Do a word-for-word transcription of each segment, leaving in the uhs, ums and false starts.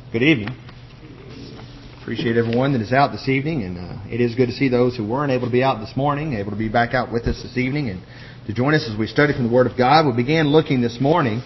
Good evening. Appreciate everyone that is out this evening, and uh, it is good to see those who weren't able to be out this morning, able to be back out with us this evening, and to join us as we study from the Word of God. We began looking this morning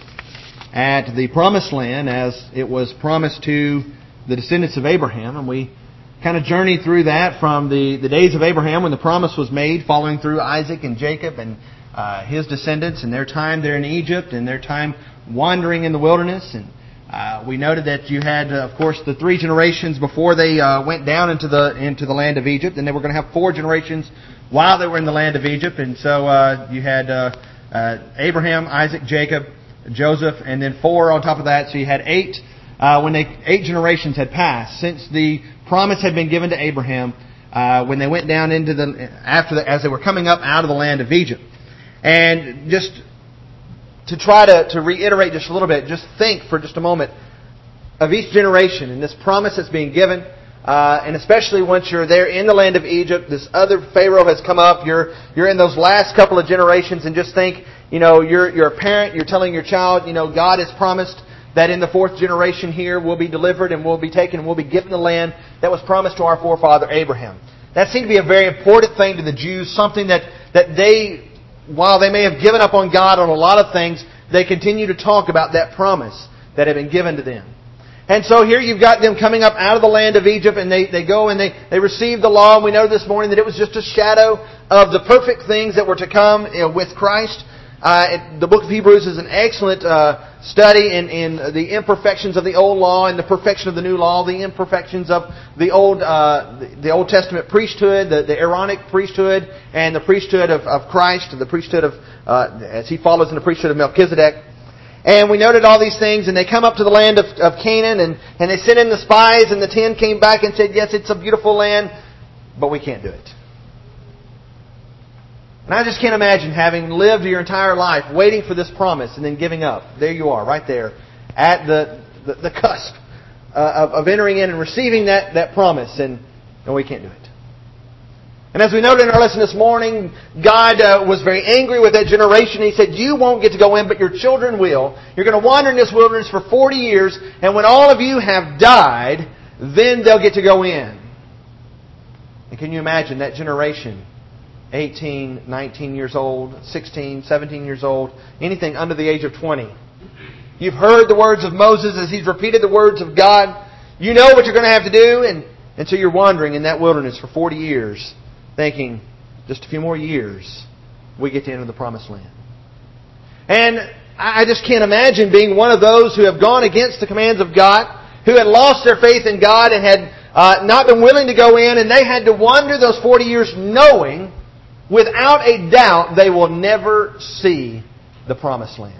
at the Promised Land as it was promised to the descendants of Abraham, and we kind of journeyed through that from the, the days of Abraham when the promise was made, following through Isaac and Jacob and uh, his descendants, and their time there in Egypt, and their time wandering in the wilderness. And Uh, we noted that you had, uh, of course, the three generations before they uh, went down into the into the land of Egypt, and they were going to have four generations while they were in the land of Egypt. And so uh, you had uh, uh, Abraham, Isaac, Jacob, Joseph, and then four on top of that. So you had eight uh, when they eight generations had passed since the promise had been given to Abraham uh, when they went down into the after the, as they were coming up out of the land of Egypt. And just to try to, to reiterate just a little bit, just think for just a moment of each generation and this promise that's being given. Uh, and especially once you're there in the land of Egypt, this other Pharaoh has come up. You're you're in those last couple of generations, and just think, you know, you're you're a parent. You're telling your child, you know, God has promised that in the fourth generation here we'll be delivered and we'll be taken and we'll be given the land that was promised to our forefather Abraham. That seemed to be a very important thing to the Jews, something that that they, while they may have given up on God on a lot of things, they continue to talk about that promise that had been given to them. And so here you've got them coming up out of the land of Egypt, and they, they go and they, they receive the law. And we know this morning that it was just a shadow of the perfect things that were to come, you know, with Christ. Uh, it, the book of Hebrews is an excellent uh, study in, in the imperfections of the old law and the perfection of the new law, the imperfections of the old uh, the, the Old Testament priesthood, the, the Aaronic priesthood, and the priesthood of, of Christ, the priesthood of uh, as he follows in the priesthood of Melchizedek. And we noted all these things, and they come up to the land of, of Canaan, and, and they sent in the spies, and the ten came back and said, yes, it's a beautiful land, but we can't do it. And I just can't imagine having lived your entire life waiting for this promise and then giving up. There you are, right there, at the the, the cusp uh, of, of entering in and receiving that, that promise, and, and we can't do it. And as we noted in our lesson this morning, God uh, was very angry with that generation. He said, you won't get to go in, but your children will. You're going to wander in this wilderness for forty years, and when all of you have died, then they'll get to go in. And can you imagine that generation? eighteen, nineteen years old, sixteen, seventeen years old, anything under the age of twenty. You've heard the words of Moses as he's repeated the words of God. You know what you're going to have to do, and, and so you're wandering in that wilderness for forty years, thinking, just a few more years, we get to enter the Promised Land. And I just can't imagine being one of those who have gone against the commands of God, who had lost their faith in God and had uh, not been willing to go in, and they had to wander those forty years knowing, without a doubt, they will never see the Promised Land.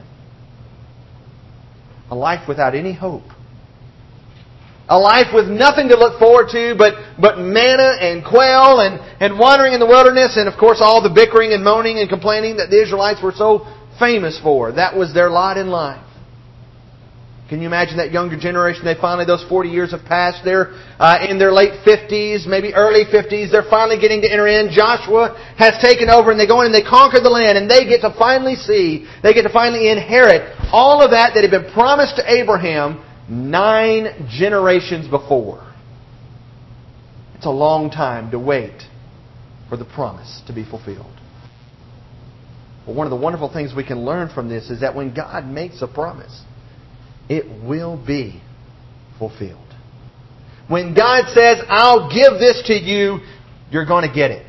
A life without any hope. A life with nothing to look forward to but, but manna and quail and, and wandering in the wilderness, and of course all the bickering and moaning and complaining that the Israelites were so famous for. That was their lot in life. Can you imagine that younger generation? They finally, those forty years have passed. They're uh, in their late fifties, maybe early fifties. They're finally getting to enter in. Joshua has taken over, and they go in and they conquer the land, and they get to finally see, they get to finally inherit all of that that had been promised to Abraham nine generations before. It's a long time to wait for the promise to be fulfilled. But one of the wonderful things we can learn from this is that when God makes a promise, it will be fulfilled. When God says, I'll give this to you, you're going to get it.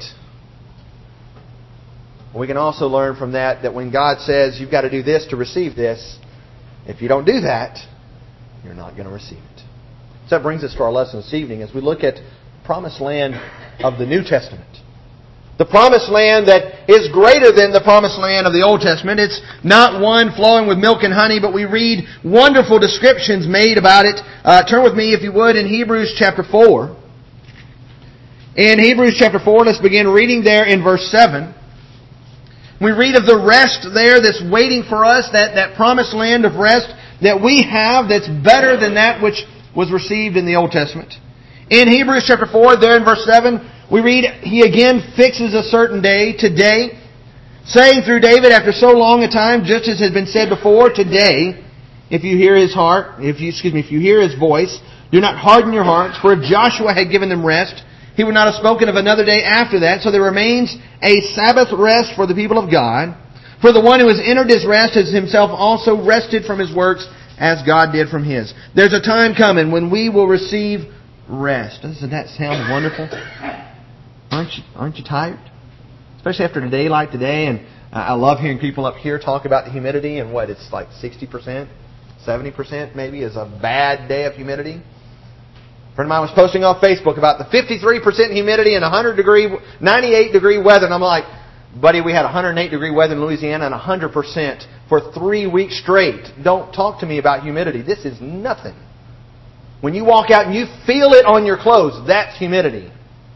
We can also learn from that that when God says, you've got to do this to receive this, if you don't do that, you're not going to receive it. So that brings us to our lesson this evening as we look at the Promised Land of the New Testament. The Promised Land that is greater than the Promised Land of the Old Testament. It's not one flowing with milk and honey, but we read wonderful descriptions made about it. Uh, turn with me, if you would, in Hebrews chapter four. In Hebrews chapter four, let's begin reading there in verse seven. We read of the rest there that's waiting for us, that, that Promised Land of rest that we have that's better than that which was received in the Old Testament. In Hebrews chapter four, there in verse seven, we read, He again fixes a certain day, today, saying through David after so long a time, just as has been said before, today, if you hear His heart, if you, excuse me, if you hear His voice, Do not harden your hearts, for if Joshua had given them rest, he would not have spoken of another day after that. So there remains a Sabbath rest for the people of God. For the one who has entered his rest has himself also rested from his works as God did from His. There's a time coming when we will receive rest. Doesn't that sound wonderful? Aren't you, aren't you tired? Especially after a day like today. And I love hearing people up here talk about the humidity and what, it's like sixty percent, seventy percent maybe is a bad day of humidity. A friend of mine was posting on Facebook about the fifty-three percent humidity and one hundred degree, ninety-eight degree weather. And I'm like, buddy, we had one hundred eight degree weather in Louisiana and one hundred percent for three weeks straight. Don't talk to me about humidity. This is nothing. When you walk out and you feel it on your clothes, that's humidity.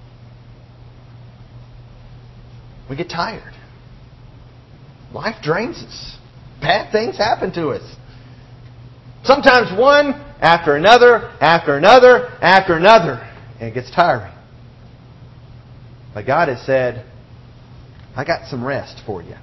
We get tired. Life drains us. Bad things happen to us. Sometimes one after another, after another, after another. And it gets tiring. But God has said, I got some rest for you.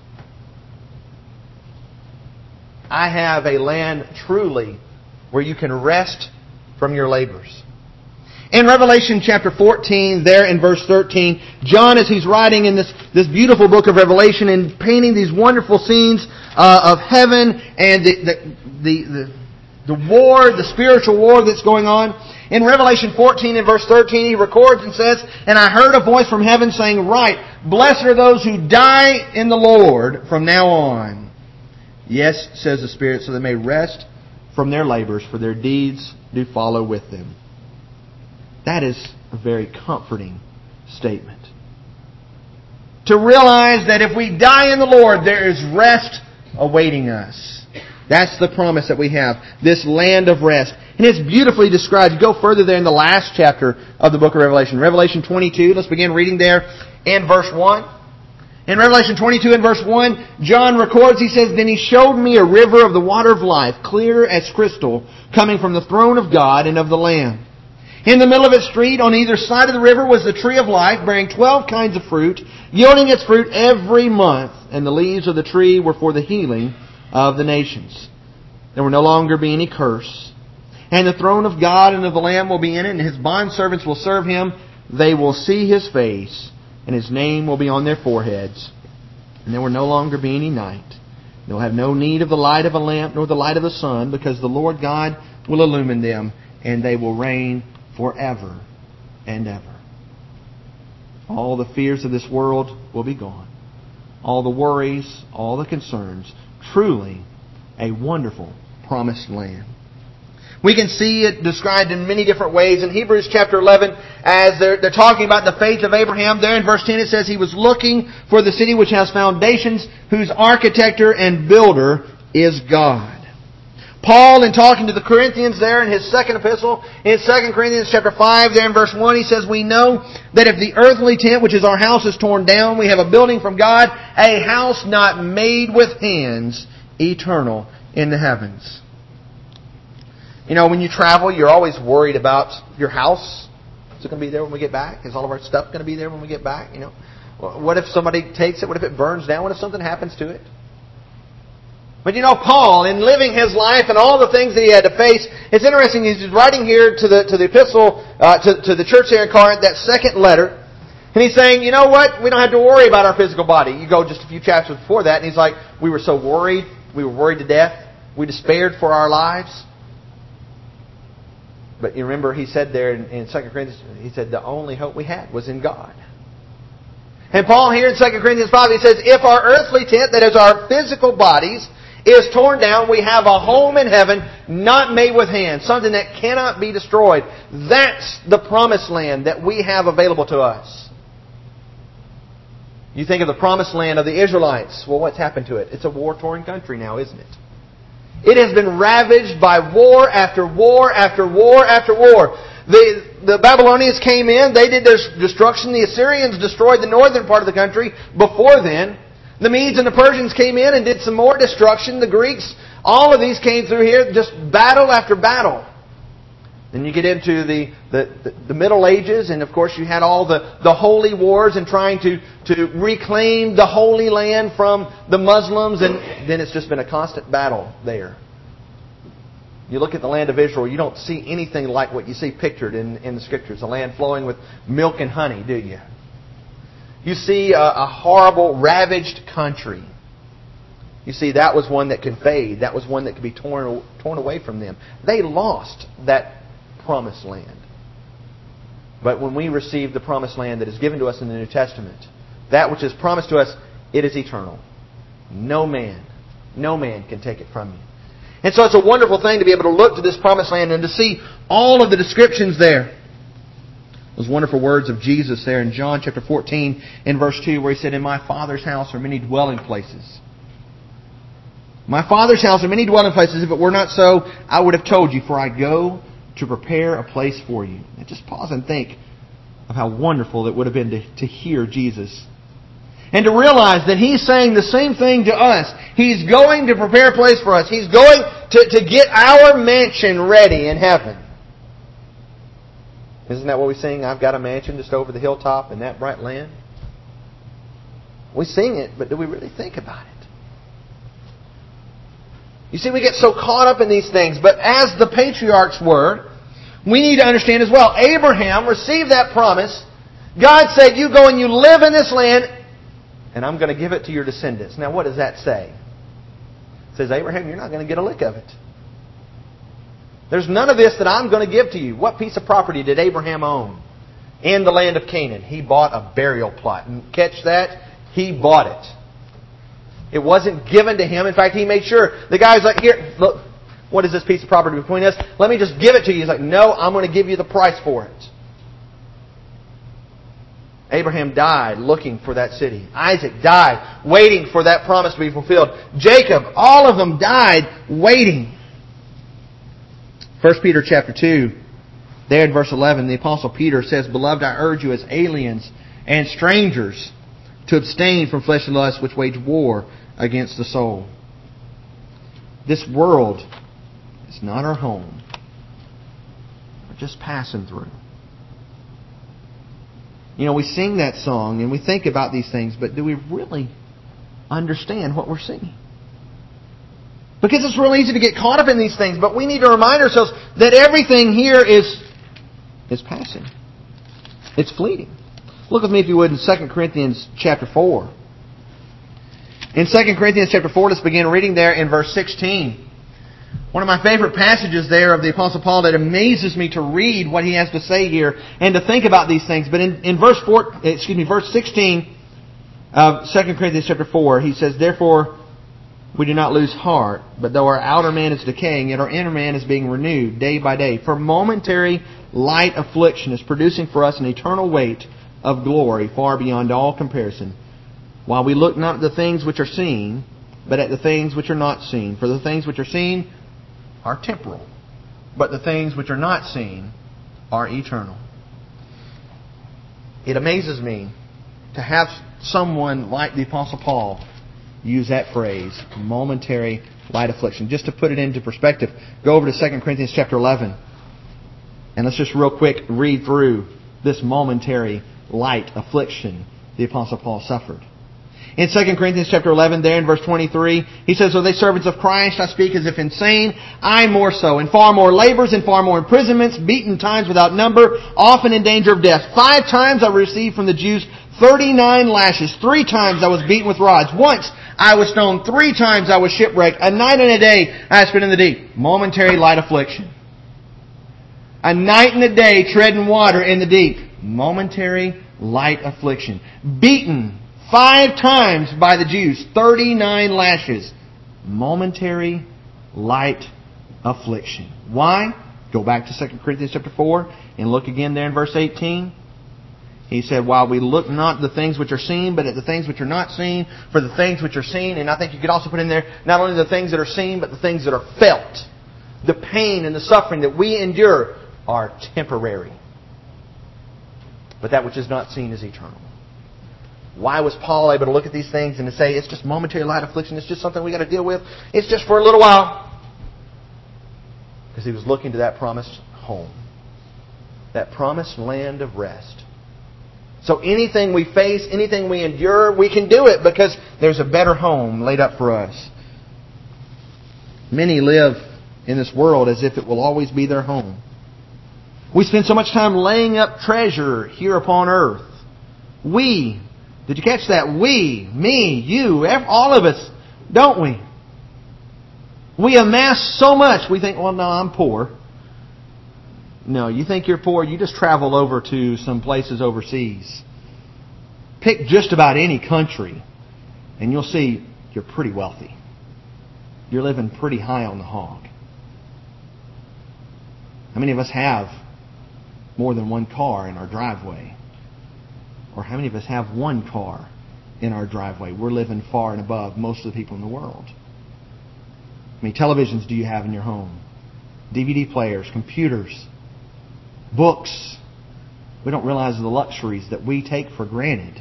I have a land truly where you can rest from your labors. In Revelation chapter fourteen, there in verse thirteen, John, as he's writing in this, this beautiful book of Revelation and painting these wonderful scenes uh, of heaven and the, the, the, the, the war, the spiritual war that's going on, in Revelation fourteen and verse thirteen, he records and says, And I heard a voice from heaven saying, Write, blessed are those who die in the Lord from now on. Yes, says the Spirit, so they may rest from their labors, for their deeds do follow with them. That is a very comforting statement. To realize that if we die in the Lord, there is rest awaiting us. That's the promise that we have. This land of rest. And it's beautifully described. You go further there in the last chapter of the book of Revelation. Revelation twenty-two. Let's begin reading there in verse one. In Revelation twenty-two and verse one, John records, he says, Then he showed me a river of the water of life, clear as crystal, coming from the throne of God and of the Lamb. In the middle of its street, on either side of the river, was the tree of life, bearing twelve kinds of fruit, yielding its fruit every month. And the leaves of the tree were for the healing of the nations. There will no longer be any curse. And the throne of God and of the Lamb will be in it, and His bondservants will serve Him. They will see His face, and His name will be on their foreheads. And there will no longer be any night. They will have no need of the light of a lamp, nor the light of the sun, because the Lord God will illumine them, and they will reign forever and ever. All the fears of this world will be gone. All the worries, all the concerns. Truly a wonderful promised land. We can see it described in many different ways. In Hebrews chapter eleven, as they're, they're talking about the faith of Abraham, there in verse ten it says, He was looking for the city which has foundations, whose architector and builder is God. Paul, in talking to the Corinthians there in his second epistle, in Second Corinthians chapter five, there in verse one, he says, We know that if the earthly tent, which is our house, is torn down, we have a building from God, a house not made with hands, eternal in the heavens. You know, when you travel, you're always worried about your house. Is it going to be there when we get back? Is all of our stuff going to be there when we get back? You know, what if somebody takes it? What if it burns down? What if something happens to it? But you know, Paul, in living his life and all the things that he had to face, it's interesting, he's writing here to the to the epistle, uh, to, to the church there in Corinth, that second letter, and he's saying, you know what, we don't have to worry about our physical body. You go just a few chapters before that, and he's like, we were so worried, we were worried to death, we despaired for our lives. But you remember, he said there in, in Second Corinthians, he said the only hope we had was in God. And Paul here in Second Corinthians five, he says, if our earthly tent, that is our physical bodies, is torn down, we have a home in heaven not made with hands, something that cannot be destroyed. That's the promised land that we have available to us. You think of the promised land of the Israelites. Well, what's happened to it? It's a war-torn country now, isn't it? It has been ravaged by war after war after war after war. The, the Babylonians came in, they did their destruction. The Assyrians destroyed the northern part of the country before then. The Medes and the Persians came in and did some more destruction. The Greeks, all of these came through here, just battle after battle. Then you get into the, the, the, the Middle Ages, and of course you had all the, the holy wars and trying to, to reclaim the Holy Land from the Muslims, and then it's just been a constant battle there. You look at the land of Israel, you don't see anything like what you see pictured in, in the Scriptures. A land flowing with milk and honey, do you? You see a, a horrible, ravaged country. You see, that was one that could fade. That was one that could be torn, torn away from them. They lost that promised land. But when we receive the promised land that is given to us in the New Testament, that which is promised to us, it is eternal. No man, no man can take it from you. And so it's a wonderful thing to be able to look to this promised land and to see all of the descriptions there. Those wonderful words of Jesus there in John chapter fourteen in verse two, where He said, "In my Father's house are many dwelling places. My Father's house are many dwelling places. If it were not so, I would have told you, for I go to prepare a place for you." And just pause and think of how wonderful it would have been to, to hear Jesus. And to realize that He's saying the same thing to us. He's going to prepare a place for us. He's going to, to get our mansion ready in heaven. Isn't that what we sing? I've got a mansion just over the hilltop in that bright land. We sing it, but do we really think about it? You see, we get so caught up in these things. But as the patriarchs were, we need to understand as well. Abraham received that promise. God said, you go and you live in this land, and I'm going to give it to your descendants. Now, what does that say? It says, Abraham, you're not going to get a lick of it. There's none of this that I'm going to give to you. What piece of property did Abraham own in the land of Canaan? He bought a burial plot. And catch that? He bought it. It wasn't given to him. In fact, he made sure. The guy's like, here, look, what is this piece of property between us? Let me just give it to you. He's like, no, I'm going to give you the price for it. Abraham died looking for that city. Isaac died waiting for that promise to be fulfilled. Jacob, all of them died waiting. First Peter chapter two, there in verse eleven, the Apostle Peter says, Beloved, I urge you as aliens and strangers to abstain from fleshly lusts which wage war against the soul. This world is not our home. We're just passing through. You know, we sing that song and we think about these things, but do we really understand what we're singing? Because it's real easy to get caught up in these things, but we need to remind ourselves that everything here is, is passing. It's fleeting. Look with me, if you would, in Second Corinthians chapter four. In Second Corinthians chapter four, let's begin reading there in verse sixteen. One of my favorite passages there of the Apostle Paul that amazes me to read what he has to say here and to think about these things. But in, in verse four, excuse me, verse sixteen of Second Corinthians chapter four, he says, Therefore we do not lose heart, but though our outer man is decaying, yet our inner man is being renewed day by day. For momentary light affliction is producing for us an eternal weight of glory far beyond all comparison. While we look not at the things which are seen, but at the things which are not seen. For the things which are seen are temporal, but the things which are not seen are eternal. It amazes me to have someone like the Apostle Paul use that phrase, momentary light affliction. Just to put it into perspective, go over to Second Corinthians chapter eleven, and let's just real quick read through this momentary light affliction the Apostle Paul suffered. In Second Corinthians chapter eleven, there in verse twenty-three, he says, "O they servants of Christ, I speak as if insane, I more so, in far more labors, in far more imprisonments, beaten times without number, often in danger of death. Five times I received from the Jews thirty-nine lashes. Three times I was beaten with rods. Once I was stoned. Three times I was shipwrecked. A night and a day I spent in the deep." Momentary light affliction. A night and a day treading water in the deep. Momentary light affliction. Beaten five times by the Jews. thirty-nine lashes. Momentary light affliction. Why? Go back to Second Corinthians chapter four and look again there in verse eighteen. He said, while we look not at the things which are seen, but at the things which are not seen. For the things which are seen, and I think you could also put in there, not only the things that are seen, but the things that are felt. The pain and the suffering that we endure are temporary. But that which is not seen is eternal. Why was Paul able to look at these things and to say, it's just momentary light affliction, it's just something we got to deal with, it's just for a little while? Because he was looking to that promised home. That promised land of rest. So anything we face, anything we endure, we can do it because there's a better home laid up for us. Many live in this world as if it will always be their home. We spend so much time laying up treasure here upon earth. We, did you catch that? We, me, you, all of us, don't we? We amass so much, we think, well, no, I'm poor. No, you think you're poor, you just travel over to some places overseas. Pick just about any country, and you'll see you're pretty wealthy. You're living pretty high on the hog. How many of us have more than one car in our driveway? Or how many of us have one car in our driveway? We're living far and above most of the people in the world. How many televisions do you have in your home? D V D players, computers, books. We don't realize the luxuries that we take for granted.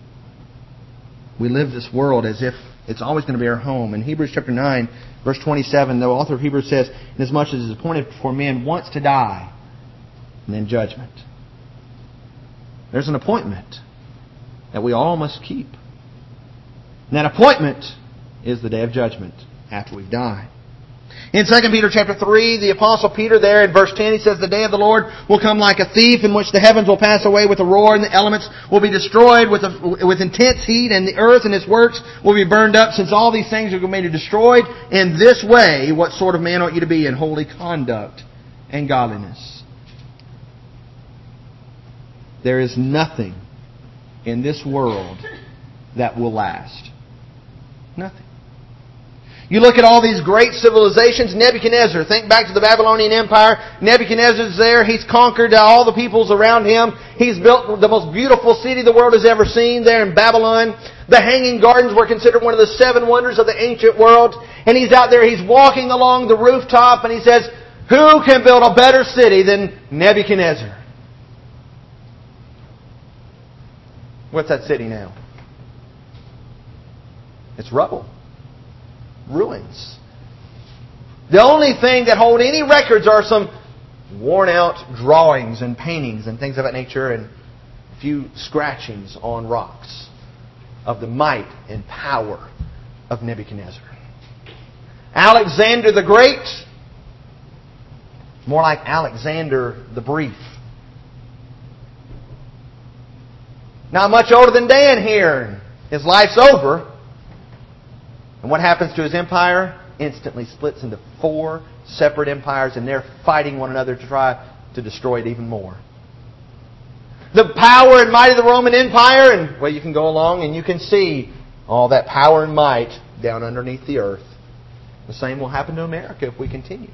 We live this world as if it's always going to be our home. In Hebrews chapter nine, verse twenty-seven, the author of Hebrews says, "Inasmuch as it is appointed for men once to die, and then judgment." There's an appointment that we all must keep. And that appointment is the day of judgment after we've died. In Second Peter chapter three, the Apostle Peter there in verse ten, he says, "The day of the Lord will come like a thief, in which the heavens will pass away with a roar, and the elements will be destroyed with a, with intense heat, and the earth and its works will be burned up. Since all these things are made destroyed, in this way, what sort of man ought you to be in holy conduct and godliness?" There is nothing in this world that will last. Nothing. You look at all these great civilizations. Nebuchadnezzar, think back to the Babylonian Empire. Nebuchadnezzar's there. He's conquered all the peoples around him. He's built the most beautiful city the world has ever seen there in Babylon. The Hanging Gardens were considered one of the seven wonders of the ancient world. And he's out there, he's walking along the rooftop, and he says, "Who can build a better city than Nebuchadnezzar?" What's that city now? It's rubble. Ruins. The only thing that hold any records are some worn out drawings and paintings and things of that nature, and a few scratchings on rocks of the might and power of Nebuchadnezzar. Alexander the Great, more like Alexander the Brief. Not much older than Dan here. His life's over. And what happens to his empire? Instantly splits into four separate empires, and they're fighting one another to try to destroy it even more. The power and might of the Roman Empire, and well, you can go along and you can see all that power and might down underneath the earth. The same will happen to America if we continue.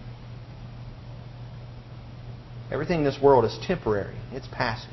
Everything in this world is temporary. It's passing.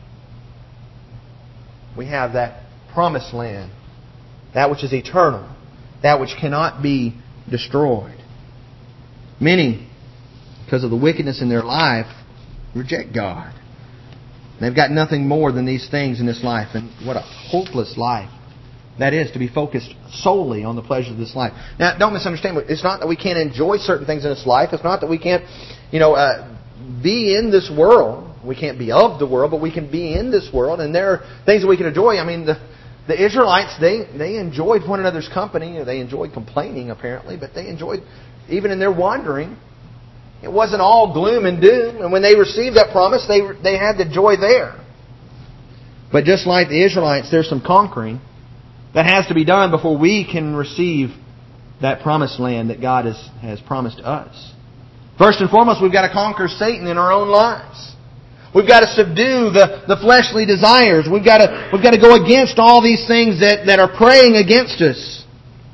We have that promised land, that which is eternal, that which cannot be destroyed. Many, because of the wickedness in their life, reject God. They've got nothing more than these things in this life. And what a hopeless life that is, to be focused solely on the pleasures of this life. Now, don't misunderstand. It's not that we can't enjoy certain things in this life. It's not that we can't, you know, uh, be in this world. We can't be of the world, but we can be in this world. And there are things that we can enjoy. I mean, the The Israelites, they, they enjoyed one another's company. They enjoyed complaining, apparently, but they enjoyed, even in their wandering, it wasn't all gloom and doom. And when they received that promise, they, they had the joy there. But just like the Israelites, there's some conquering that has to be done before we can receive that promised land that God has, has promised us. First and foremost, we've got to conquer Satan in our own lives. We've got to subdue the, the fleshly desires. We've got to, we've got to go against all these things that, that are preying against us.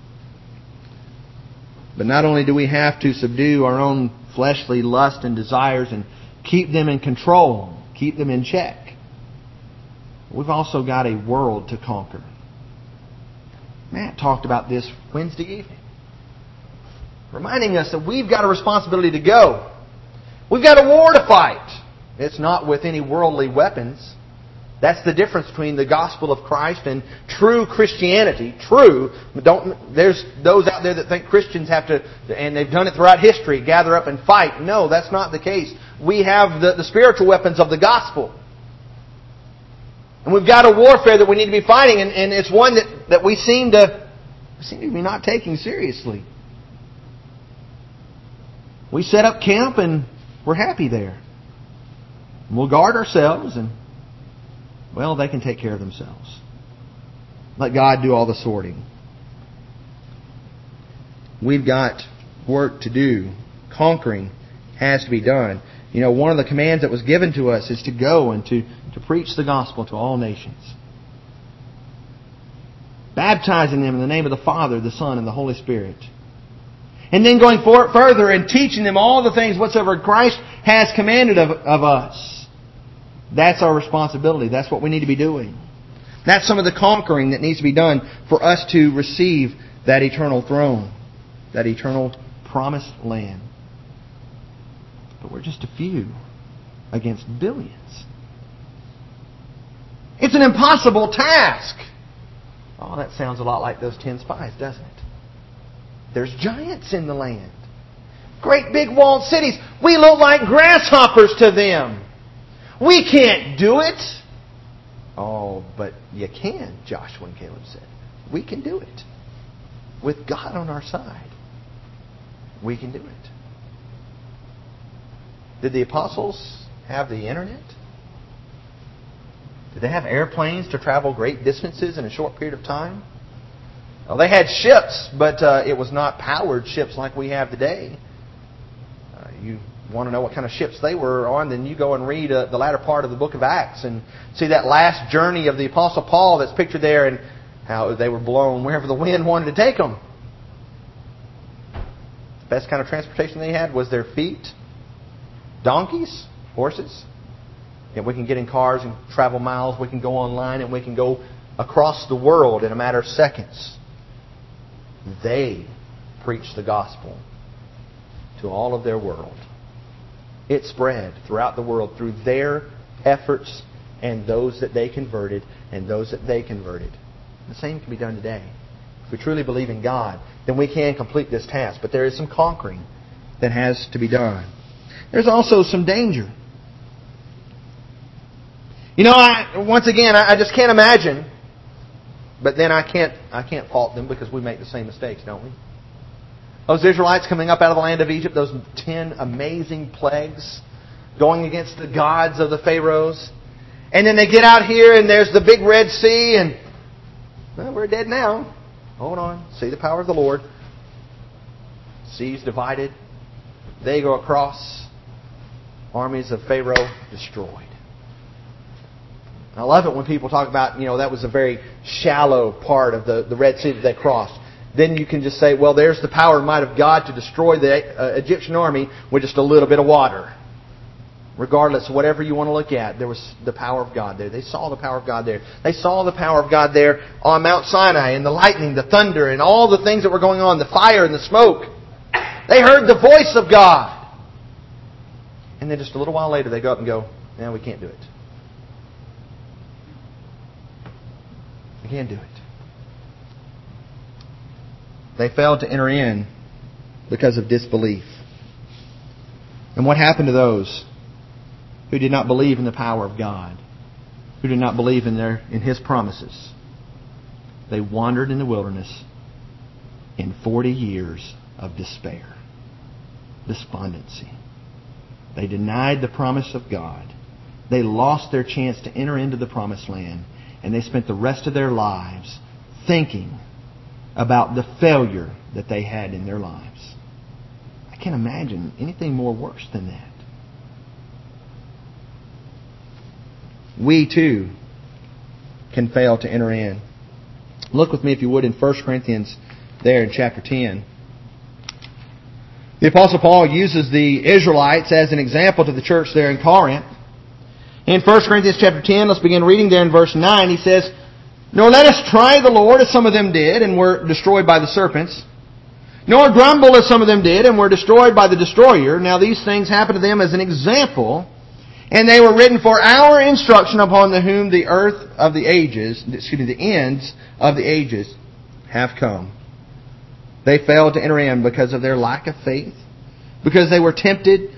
But not only do we have to subdue our own fleshly lust and desires and keep them in control, keep them in check, we've also got a world to conquer. Matt talked about this Wednesday evening, reminding us that we've got a responsibility to go. We've got a war to fight. It's not with any worldly weapons. That's the difference between the gospel of Christ and true Christianity. True. Don't, there's those out there that think Christians have to, and they've done it throughout history, gather up and fight. No, that's not the case. We have the, the spiritual weapons of the gospel. And we've got a warfare that we need to be fighting, and, and it's one that, that we seem to, seem to be not taking seriously. We set up camp and we're happy there. We'll guard ourselves and, well, they can take care of themselves. Let God do all the sorting. We've got work to do. Conquering has to be done. You know, one of the commands that was given to us is to go and to, to preach the gospel to all nations. Baptizing them in the name of the Father, the Son, and the Holy Spirit. And then going for, further and teaching them all the things whatsoever Christ has commanded of, of us. That's our responsibility. That's what we need to be doing. That's some of the conquering that needs to be done for us to receive that eternal throne. That eternal promised land. But we're just a few against billions. It's an impossible task. Oh, that sounds a lot like those ten spies, doesn't it? There's giants in the land. Great big walled cities. We look like grasshoppers to them. We can't do it. Oh, but you can, Joshua and Caleb said. We can do it. With God on our side, we can do it. Did the apostles have the internet? Did they have airplanes to travel great distances in a short period of time? Well, they had ships, but uh, it was not powered ships like we have today. Uh, you want to know what kind of ships they were on, then you go and read uh, the latter part of the book of Acts and see that last journey of the Apostle Paul that's pictured there and how they were blown wherever the wind wanted to take them. The best kind of transportation they had was their feet, donkeys, horses. And we can get in cars and travel miles. We can go online and we can go across the world in a matter of seconds. They preached the gospel to all of their world. It spread throughout the world through their efforts and those that they converted and those that they converted. The same can be done today. If we truly believe in God, then we can complete this task. But there is some conquering that has to be done. There's also some danger. You know, I, once again, I, I just can't imagine. But then I can't I can't fault them because we make the same mistakes, don't we? Those Israelites coming up out of the land of Egypt, those ten amazing plagues, going against the gods of the Pharaohs. And then they get out here and there's the big Red Sea and, well, we're dead now. Hold on. See the power of the Lord. Seas divided. They go across. Armies of Pharaoh destroyed. I love it when people talk about, you know, that was a very shallow part of the, the Red Sea that they crossed. Then you can just say, well, there's the power and might of God to destroy the uh, Egyptian army with just a little bit of water. Regardless of whatever you want to look at, there was the power of God there. They saw the power of God there. They saw the power of God there on Mount Sinai and the lightning, the thunder, and all the things that were going on, the fire and the smoke. They heard the voice of God. And then just a little while later, they go up and go, no, we can't do it. We can't do it. They failed to enter in because of disbelief. And what happened to those who did not believe in the power of God, who did not believe in their in His promises? They wandered in the wilderness in forty years of despair, despondency. They denied the promise of God. They lost their chance to enter into the promised land. And they spent the rest of their lives thinking about the failure that they had in their lives. I can't imagine anything more worse than that. We too can fail to enter in. Look with me, if you would, in First Corinthians there in chapter ten. The Apostle Paul uses the Israelites as an example to the church there in Corinth. In First Corinthians chapter ten, let's begin reading there in verse nine. He says, "Nor let us try the Lord as some of them did and were destroyed by the serpents. Nor grumble as some of them did and were destroyed by the destroyer. Now these things happened to them as an example, and they were written for our instruction, upon the whom the earth of the ages, excuse me, the ends of the ages have come." They failed to enter in because of their lack of faith, because they were tempted,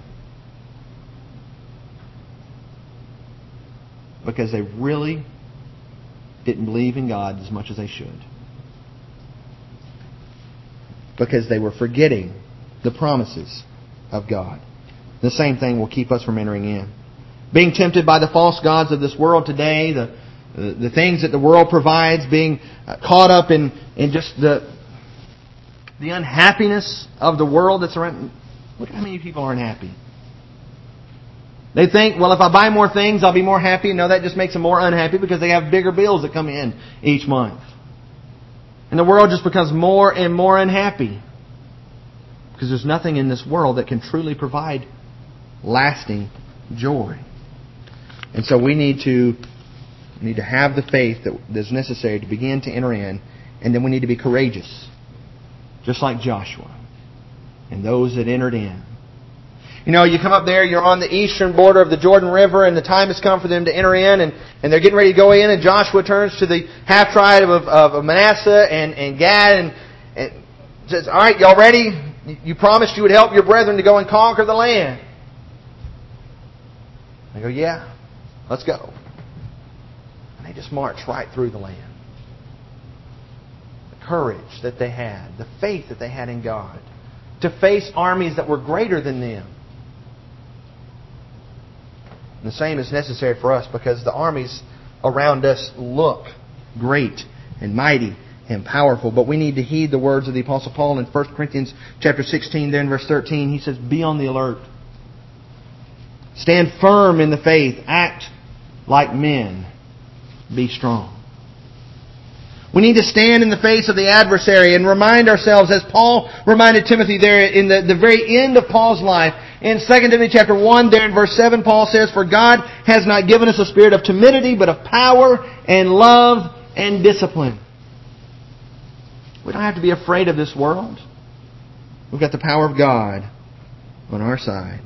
because they really didn't believe in God as much as they should. Because they were forgetting the promises of God. The same thing will keep us from entering in. Being tempted by the false gods of this world today, the the, the things that the world provides, being caught up in, in just the the unhappiness of the world that's around. Look at how many people are unhappy. They think, well, if I buy more things, I'll be more happy. No, that just makes them more unhappy because they have bigger bills that come in each month. And the world just becomes more and more unhappy. Because there's nothing in this world that can truly provide lasting joy. And so we need to we need to have the faith that is necessary to begin to enter in. And then we need to be courageous. Just like Joshua and those that entered in. You know, you come up there, you're on the eastern border of the Jordan River, and the time has come for them to enter in, and, and they're getting ready to go in, and Joshua turns to the half-tribe of, of, of Manasseh and, and Gad and, and says, all right, y'all ready? You promised you would help your brethren to go and conquer the land. They go, yeah, let's go. And they just march right through the land. The courage that they had, the faith that they had in God, to face armies that were greater than them. And the same is necessary for us because the armies around us look great and mighty and powerful. But we need to heed the words of the Apostle Paul in First Corinthians chapter sixteen, there in verse thirteen. He says, be on the alert. Stand firm in the faith. Act like men. Be strong. We need to stand in the face of the adversary and remind ourselves, as Paul reminded Timothy there in the, the very end of Paul's life. In Second Timothy chapter one, there in verse seven, Paul says, for God has not given us a spirit of timidity, but of power and love and discipline. We don't have to be afraid of this world. We've got the power of God on our side.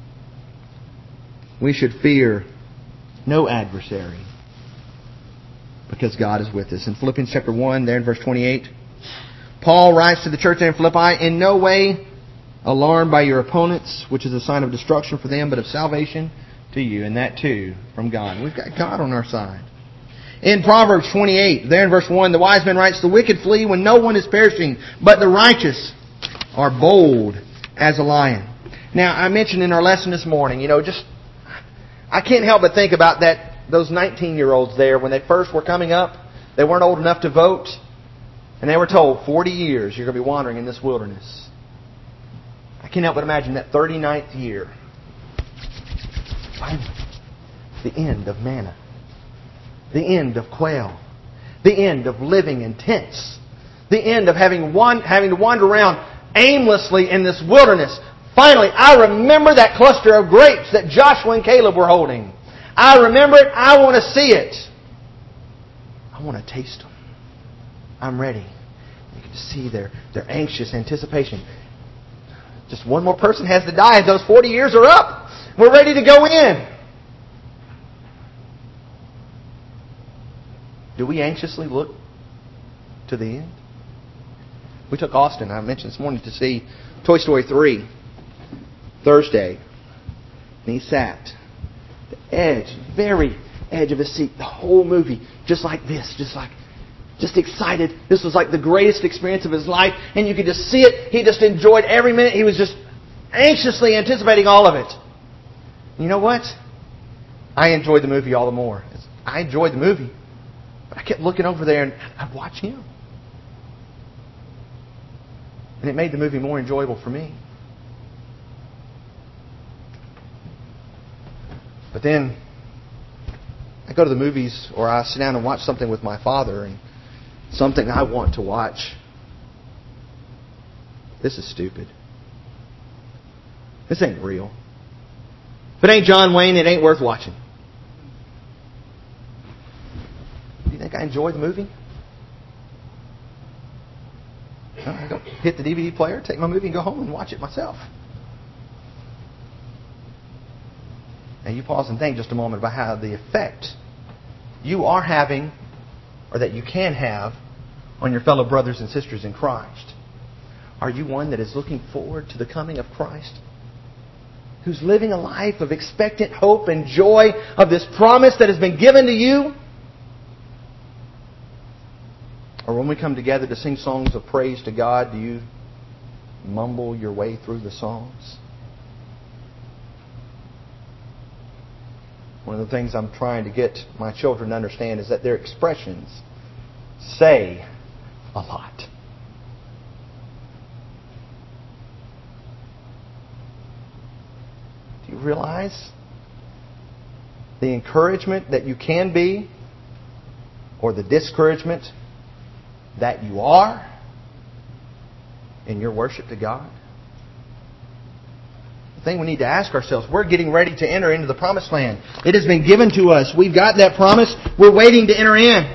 We should fear no adversary because God is with us. In Philippians chapter one, there in verse twenty-eight, Paul writes to the church there in Philippi, in no way alarmed by your opponents, which is a sign of destruction for them, but of salvation to you, and that too from God. We've got God on our side. In Proverbs twenty-eight, there in verse one, the wise man writes, the wicked flee when no one is perishing, but the righteous are bold as a lion. Now, I mentioned in our lesson this morning, you know, just, I can't help but think about that, those nineteen-year-olds there, when they first were coming up, they weren't old enough to vote, and they were told, forty years you're going to be wandering in this wilderness. I can't help but imagine that thirty-ninth year. Finally, the end of manna. The end of quail. The end of living in tents. The end of having one, having to wander around aimlessly in this wilderness. Finally, I remember that cluster of grapes that Joshua and Caleb were holding. I remember it. I want to see it. I want to taste them. I'm ready. You can see their, their anxious anticipation. Just one more person has to die. Those forty years are up. We're ready to go in. Do we anxiously look to the end? We took Austin, I mentioned this morning, to see Toy Story three Thursday. And he sat the edge, very edge of his seat, the whole movie, just like this, just like, just excited. This was like the greatest experience of his life, and you could just see it. He just enjoyed every minute. He was just anxiously anticipating all of it. You know what? I enjoyed the movie all the more. I enjoyed the movie, but I kept looking over there and I'd watch him. And it made the movie more enjoyable for me. But then I go to the movies, or I sit down and watch something with my father, and something I want to watch. This is stupid. This ain't real. If it ain't John Wayne, it ain't worth watching. Do you think I enjoyed the movie? No, I go hit the D V D player, take my movie, and go home and watch it myself. Now you pause and think just a moment about how the effect you are having, or that you can have, on your fellow brothers and sisters in Christ. Are you one that is looking forward to the coming of Christ? Who's living a life of expectant hope and joy of this promise that has been given to you? Or when we come together to sing songs of praise to God, do you mumble your way through the songs? One of the things I'm trying to get my children to understand is that their expressions say a lot. Do you realize the encouragement that you can be, or the discouragement that you are in your worship to God? The thing we need to ask ourselves, we're getting ready to enter into the promised land. It has been given to us. We've got that promise. We're waiting to enter in.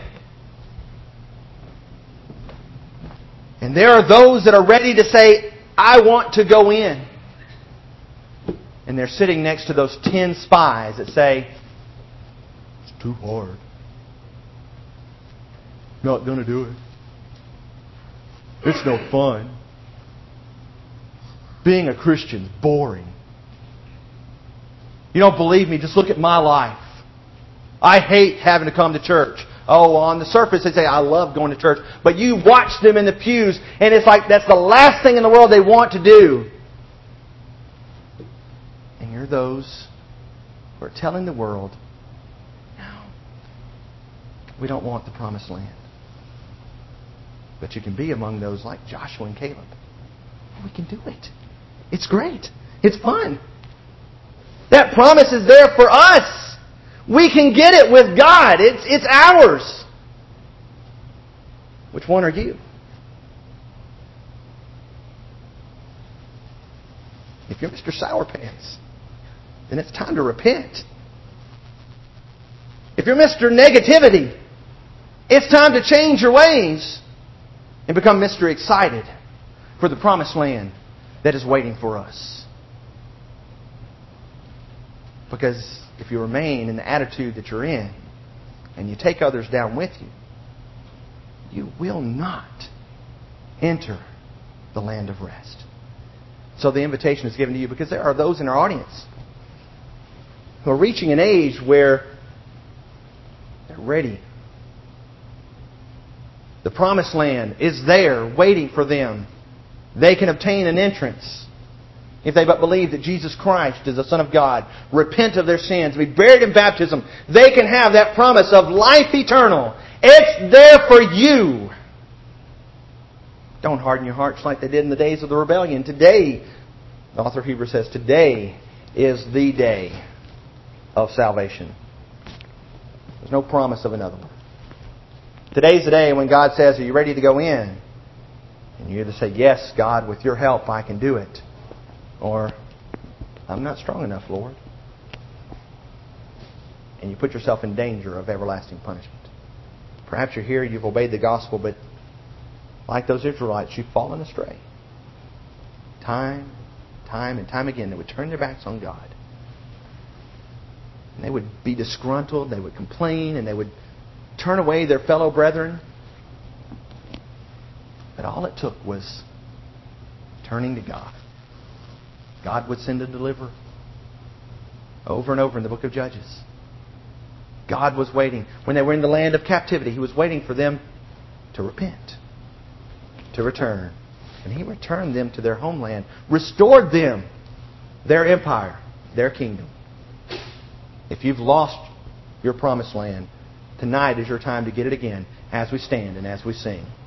And there are those that are ready to say, I want to go in. And they're sitting next to those ten spies that say, it's too hard. Not going to do it. It's no fun. Being a Christian's boring. You don't believe me? Just look at my life. I hate having to come to church. Oh, on the surface they say, I love going to church. But you watch them in the pews and it's like that's the last thing in the world they want to do. And you're those who are telling the world, no, we don't want the promised land. But you can be among those like Joshua and Caleb. We can do it. It's great. It's fun. That promise is there for us. We can get it with God. It's, it's ours. Which one are you? If you're Mister Sour Pants, then it's time to repent. If you're Mister Negativity, it's time to change your ways and become Mister Excited for the promised land that is waiting for us. Because if you remain in the attitude that you're in and you take others down with you, you will not enter the land of rest. So the invitation is given to you because there are those in our audience who are reaching an age where they're ready. The promised land is there waiting for them. They can obtain an entrance if they but believe that Jesus Christ is the Son of God, repent of their sins, be buried in baptism. They can have that promise of life eternal. It's there for you. Don't harden your hearts like they did in the days of the rebellion. Today, the author of Hebrews says, today is the day of salvation. There's no promise of another one. Today's the day when God says, are you ready to go in? And you either say, yes, God, with your help I can do it. Or, I'm not strong enough, Lord. And you put yourself in danger of everlasting punishment. Perhaps you're here, you've obeyed the gospel, but like those Israelites, you've fallen astray. Time, time, and time again, they would turn their backs on God. And they would be disgruntled, they would complain, and they would turn away their fellow brethren. But all it took was turning to God. God would send a deliverer. Over and over in the book of Judges. God was waiting. When they were in the land of captivity, He was waiting for them to repent, to return. And He returned them to their homeland, restored them, their empire, their kingdom. If you've lost your promised land, tonight is your time to get it again as we stand and as we sing.